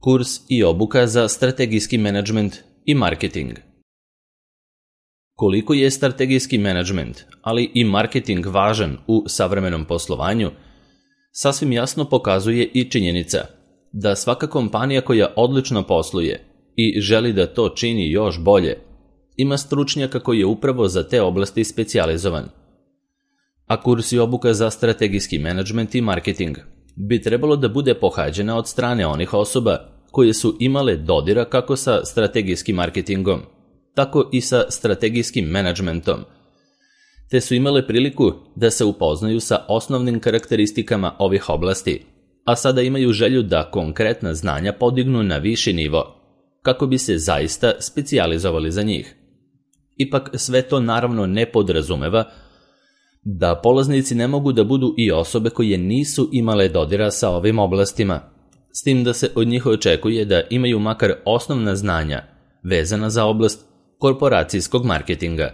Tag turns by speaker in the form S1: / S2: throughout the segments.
S1: Kurs i obuka za strategijski menadžment i marketing. Koliko je strategijski menadžment, ali i marketing važan u savremenom poslovanju, sasvim jasno pokazuje i činjenica da svaka kompanija koja odlično posluje i želi da to čini još bolje, ima stručnjaka koji je upravo za te oblasti specijalizovan. A kurs i obuka za strategijski menadžment i marketing bi trebalo da bude pohađena od strane onih osoba koje su imale dodira kako sa strategijskim marketingom, tako i sa strategijskim menadžmentom, te su imale priliku da se upoznaju sa osnovnim karakteristikama ovih oblasti, a sada imaju želju da konkretna znanja podignu na viši nivo, kako bi se zaista specijalizovali za njih. Ipak sve to naravno ne podrazumeva da polaznici ne mogu da budu i osobe koje nisu imale dodira sa ovim oblastima, s tim da se od njih očekuje da imaju makar osnovna znanja vezana za oblast korporacijskog marketinga.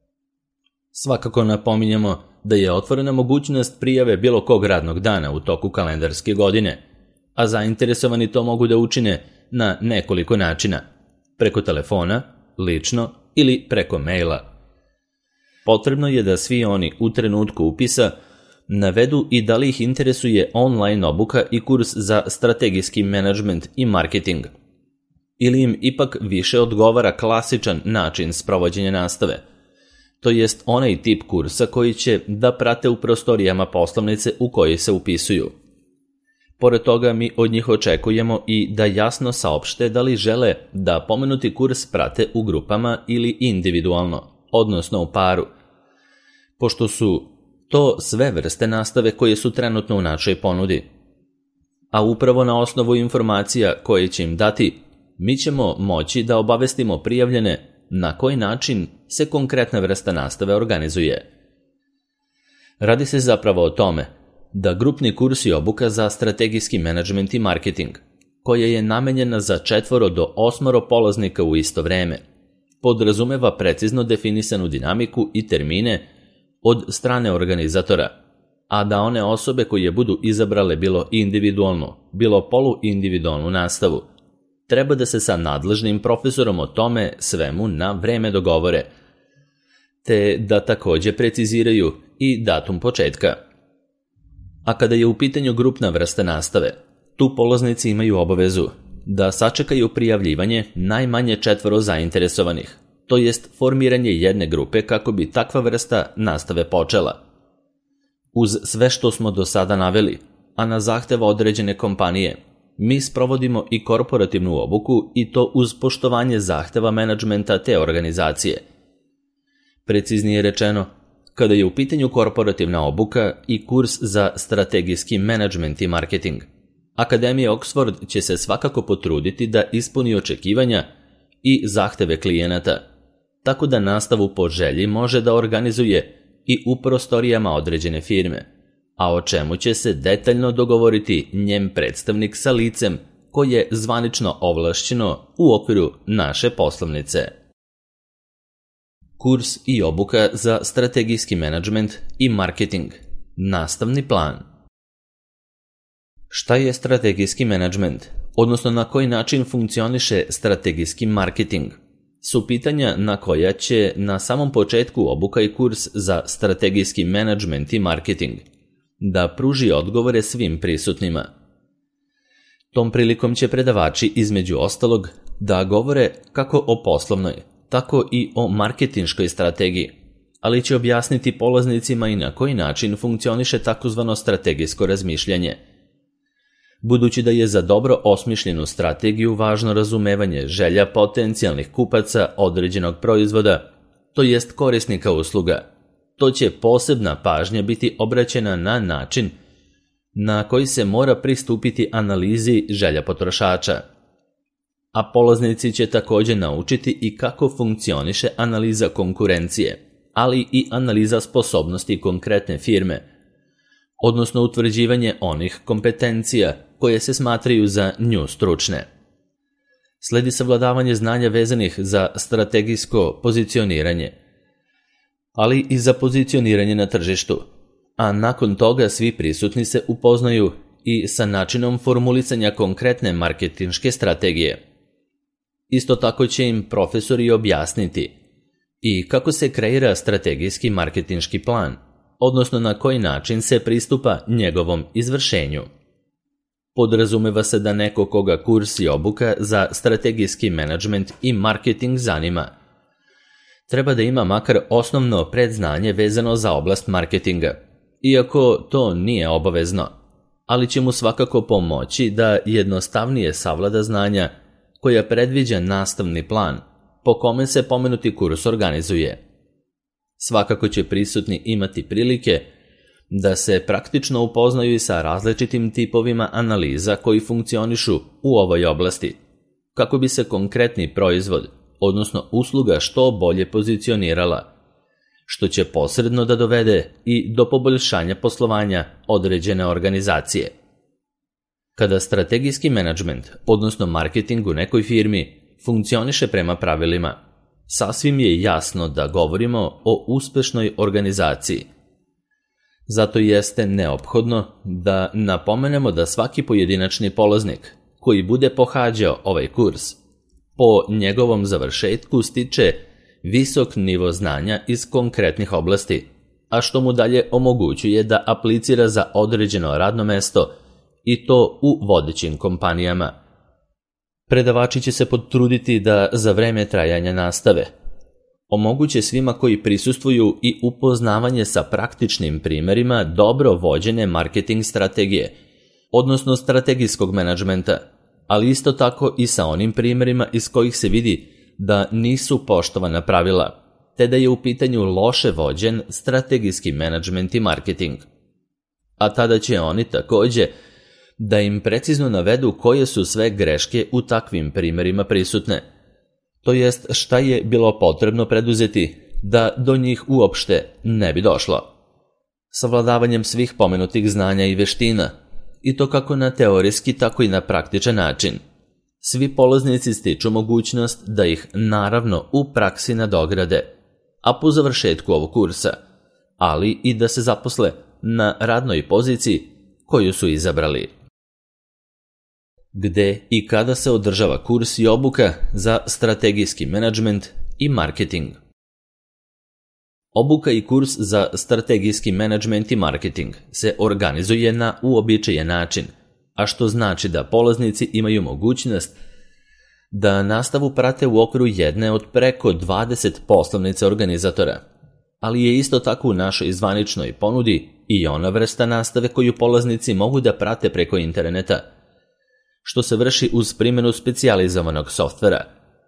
S1: Svakako napominjemo da je otvorena mogućnost prijave bilo kog radnog dana u toku kalendarske godine, a zainteresovani to mogu da učine na nekoliko načina, preko telefona, lično ili preko maila. Potrebno je da svi oni u trenutku upisa navedu i da li ih interesuje online obuka i kurs za strategijski menadžment i marketing, ili im ipak više odgovara klasičan način sprovođenja nastave, to jest onaj tip kursa koji će da prate u prostorijama poslovnice u kojoj se upisuju. Pored toga mi od njih očekujemo i da jasno saopšte da li žele da pomenuti kurs prate u grupama ili individualno, odnosno u paru, pošto su to sve vrste nastave koje su trenutno u našoj ponudi. A upravo na osnovu informacija koje će im dati, mi ćemo moći da obavestimo prijavljene na koji način se konkretna vrsta nastave organizuje. Radi se zapravo o tome da grupni kurs i obuka za strategijski menadžment i marketing, koja je namenjena za 4 do 8 polaznika u isto vreme, podrazumeva precizno definisanu dinamiku i termine od strane organizatora, a da one osobe koje budu izabrale bilo individualnu, bilo poluindividualnu nastavu, treba da se sa nadležnim profesorom o tome svemu na vreme dogovore, te da takođe preciziraju i datum početka. A kada je u pitanju grupna vrsta nastave, tu polaznici imaju obavezu da sačekaju prijavljivanje najmanje 4 zainteresovanih, to jest formiranje jedne grupe kako bi takva vrsta nastave počela. Uz sve što smo do sada naveli, a na zahtev određene kompanije, mi sprovodimo i korporativnu obuku i to uz poštovanje zahteva menadžmenta te organizacije. Preciznije rečeno, kada je u pitanju korporativna obuka i kurs za strategijski menadžment i marketing, Akademija Oxford će se svakako potruditi da ispuni očekivanja i zahteve klijenata, tako da nastavu po želji može da organizuje i u prostorijama određene firme, a o čemu će se detaljno dogovoriti njen predstavnik sa licem koje je zvanično ovlašćeno u okviru naše poslovnice. Kurs i obuka za strategijski menadžment i marketing. Nastavni plan. Šta je strategijski menadžment, odnosno na koji način funkcioniše strategijski marketing? Su pitanja na koja će na samom početku obuka i kurs za strategijski menadžment i marketing da pruži odgovore svim prisutnima. Tom prilikom će predavači između ostalog da govore kako o poslovnoj, tako i o marketinškoj strategiji, ali će objasniti polaznicima i na koji način funkcioniše takozvano strategijsko razmišljanje. Budući da je za dobro osmišljenu strategiju važno razumevanje želja potencijalnih kupaca određenog proizvoda, to jest korisnika usluga, to će posebna pažnja biti obraćena na način na koji se mora pristupiti analizi želja potrošača. A polaznici će također naučiti i kako funkcioniše analiza konkurencije, ali i analiza sposobnosti konkretne firme, odnosno utvrđivanje onih kompetencija koje se smatraju za nju stručne. Sledi savladavanje znanja vezanih za strategijsko pozicioniranje, ali i za pozicioniranje na tržištu, a nakon toga svi prisutni se upoznaju i sa načinom formulisanja konkretne marketinške strategije. Isto tako će im profesori objasniti i kako se kreira strategijski marketinški plan, odnosno na koji način se pristupa njegovom izvršenju. Podrazumeva se da neko koga kurs i obuka za strategijski menadžment i marketing zanima, treba da ima makar osnovno predznanje vezano za oblast marketinga, iako to nije obavezno, ali će mu svakako pomoći da jednostavnije savlada znanja koja predviđa nastavni plan po kome se pomenuti kurs organizuje. Svakako će prisutni imati prilike da se praktično upoznaju i sa različitim tipovima analiza koji funkcionišu u ovoj oblasti, kako bi se konkretni proizvod, odnosno usluga što bolje pozicionirala, što će posredno da dovede i do poboljšanja poslovanja određene organizacije. Kada strategijski menadžment, odnosno marketing u nekoj firmi, funkcioniše prema pravilima, sasvim je jasno da govorimo o uspešnoj organizaciji. Zato jeste neophodno da napomenemo da svaki pojedinačni polaznik koji bude pohađao ovaj kurs, po njegovom završetku stiče visok nivo znanja iz konkretnih oblasti, a što mu dalje omogućuje da aplicira za određeno radno mesto i to u vodećim kompanijama. Predavači će se potruditi da za vreme trajanja nastave omoguće svima koji prisustvuju i upoznavanje sa praktičnim primerima dobro vođene marketing strategije, odnosno strategijskog menadžmenta, ali isto tako i sa onim primerima iz kojih se vidi da nisu poštovana pravila, te da je u pitanju loše vođen strategijski menadžment i marketing. A tada će oni takođe da im precizno navedu koje su sve greške u takvim primerima prisutne, to jest šta je bilo potrebno preduzeti da do njih uopšte ne bi došlo. Savladavanjem svih pomenutih znanja i veština, i to kako na teorijski tako i na praktičan način, svi polaznici stiču mogućnost da ih naravno u praksi nadograde, a po završetku ovog kursa, ali i da se zaposle na radnoj poziciji koju su izabrali. Gde i kada se održava kurs i obuka za strategijski menadžment i marketing? Obuka i kurs za strategijski menadžment i marketing se organizuje na uobičajen način, a što znači da polaznici imaju mogućnost da nastavu prate u okviru jedne od preko 20 poslovnica organizatora, ali je isto tako u našoj zvaničnoj ponudi i ona vrsta nastave koju polaznici mogu da prate preko interneta, što se vrši uz primjenu specijalizovanog softvera.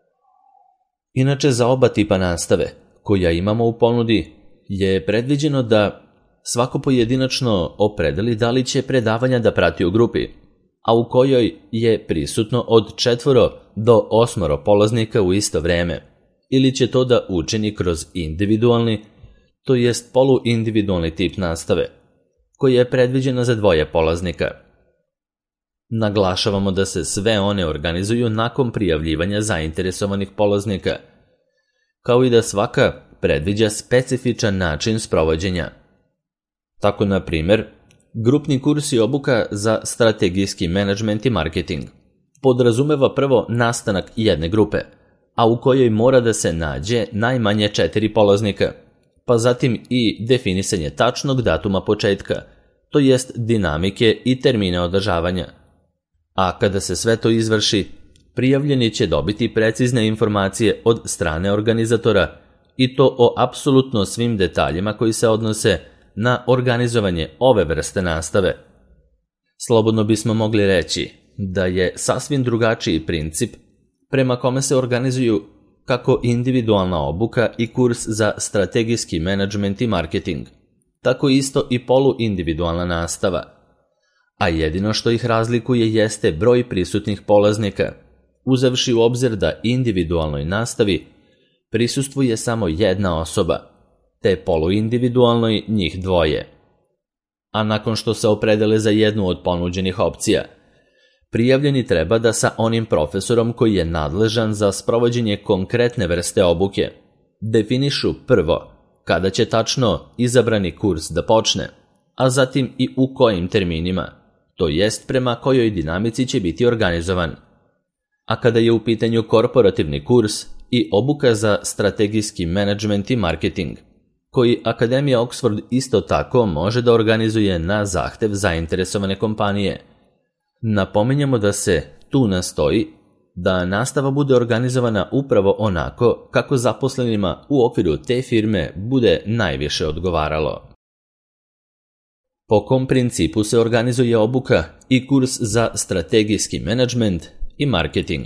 S1: Inače, za oba tipa nastave koja imamo u ponudi je predviđeno da svako pojedinačno opredeli da li će predavanja da prati u grupi, a u kojoj je prisutno od 4 do 8 polaznika u isto vreme, ili će to da učini kroz individualni, to jest poluindividualni tip nastave, koji je predviđena za 2 polaznika. Naglašavamo da se sve one organizuju nakon prijavljivanja zainteresovanih polaznika, kao i da svaka predviđa specifičan način sprovođenja. Tako, na primjer, grupni kurs i obuka za strategijski menadžment i marketing podrazumeva prvo nastanak jedne grupe, a u kojoj mora da se nađe najmanje 4 polaznika, pa zatim i definisanje tačnog datuma početka, to jest dinamike i termina održavanja. A kada se sve to izvrši, prijavljeni će dobiti precizne informacije od strane organizatora i to o apsolutno svim detaljima koji se odnose na organizovanje ove vrste nastave. Slobodno bismo mogli reći da je sasvim drugačiji princip prema kome se organizuju kako individualna obuka i kurs za strategijski menadžment i marketing, tako isto i poluindividualna nastava. A jedino što ih razlikuje jeste broj prisutnih polaznika, uzevši u obzir da individualnoj nastavi prisustvuje samo jedna osoba, te poluindividualnoj njih 2. A nakon što se opredele za jednu od ponuđenih opcija, prijavljeni treba da sa onim profesorom koji je nadležan za sprovođenje konkretne vrste obuke definišu prvo kada će tačno izabrani kurs da počne, a zatim i u kojim terminima, to jest prema kojoj dinamici će biti organizovan. A kada je u pitanju korporativni kurs i obuka za strategijski menadžment i marketing, koji Akademija Oxford isto tako može da organizuje na zahtev zainteresovane kompanije. Napominjemo da se tu nastoji da nastava bude organizovana upravo onako kako zaposlenima u okviru te firme bude najviše odgovaralo. Po kom principu se organizuje obuka i kurs za strategijski menadžment i marketing?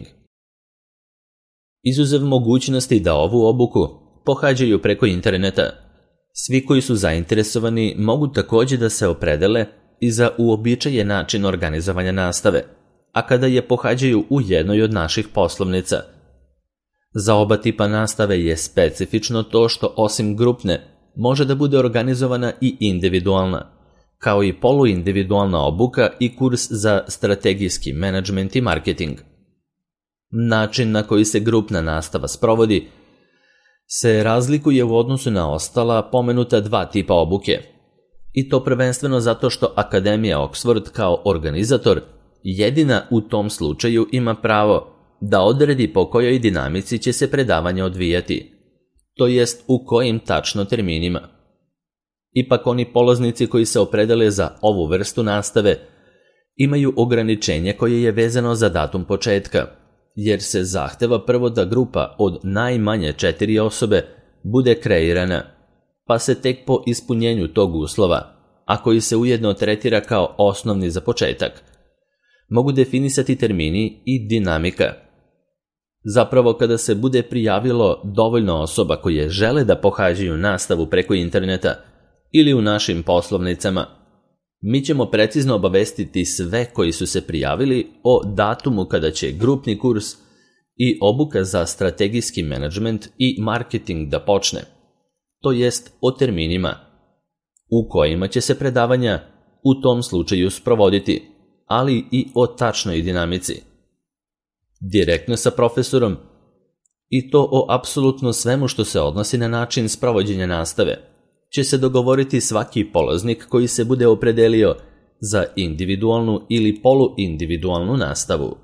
S1: Izuzev mogućnosti da ovu obuku pohađaju preko interneta, svi koji su zainteresovani mogu također da se opredele i za uobičajen način organizovanja nastave, a kada je pohađaju u jednoj od naših poslovnica. Za oba tipa nastave je specifično to što osim grupne može da bude organizovana i individualna, kao i poluindividualna obuka i kurs za strategijski menadžment i marketing. Način na koji se grupna nastava sprovodi se razlikuje u odnosu na ostala pomenuta dva tipa obuke, i to prvenstveno zato što Akademija Oxford kao organizator jedina u tom slučaju ima pravo da odredi po kojoj dinamici će se predavanje odvijati, to jest u kojim tačno terminima. Ipak oni polaznici koji se opredele za ovu vrstu nastave imaju ograničenje koje je vezano za datum početka, jer se zahteva prvo da grupa od najmanje 4 osobe bude kreirana, pa se tek po ispunjenju tog uslova, a koji se ujedno tretira kao osnovni za početak, mogu definisati termini i dinamika. Zapravo, kada se bude prijavilo dovoljno osoba koje žele da pohađaju nastavu preko interneta ili u našim poslovnicama, mi ćemo precizno obavestiti sve koji su se prijavili o datumu kada će grupni kurs i obuka za strategijski menadžment i marketing da počne, to jest o terminima u kojima će se predavanja u tom slučaju sprovoditi, ali i o tačnoj dinamici. Direktno sa profesorom, i to o apsolutno svemu što se odnosi na način sprovođenja nastave, će se dogovoriti svaki polaznik koji se bude opredelio za individualnu ili poluindividualnu nastavu.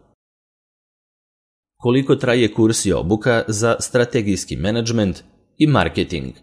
S1: Koliko traje kurs i obuka za strategijski menadžment i marketing?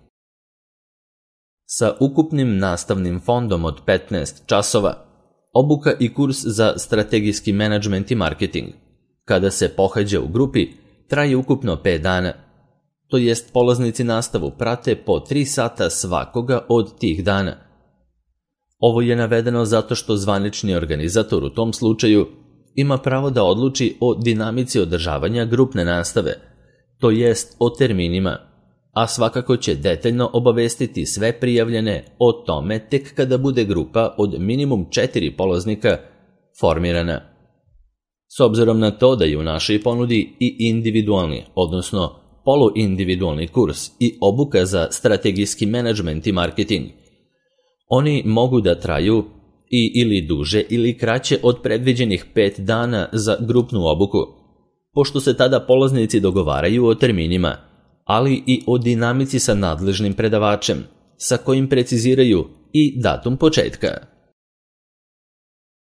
S1: Sa ukupnim nastavnim fondom od 15 časova, obuka i kurs za strategijski menadžment i marketing, kada se pohađa u grupi, traje ukupno 5 dana. To jest polaznici nastavu prate po 3 sata svakoga od tih dana. Ovo je navedeno zato što zvanični organizator u tom slučaju ima pravo da odluči o dinamici održavanja grupne nastave, to jest o terminima, a svakako će detaljno obavestiti sve prijavljene o tome tek kada bude grupa od minimum 4 polaznika formirana. S obzirom na to da je u našoj ponudi i individualni, odnosno poluindividualni kurs i obuka za strategijski menadžment i marketing, oni mogu da traju i ili duže ili kraće od predviđenih 5 dana za grupnu obuku, pošto se tada polaznici dogovaraju o terminima, ali i o dinamici sa nadležnim predavačem, sa kojim preciziraju i datum početka.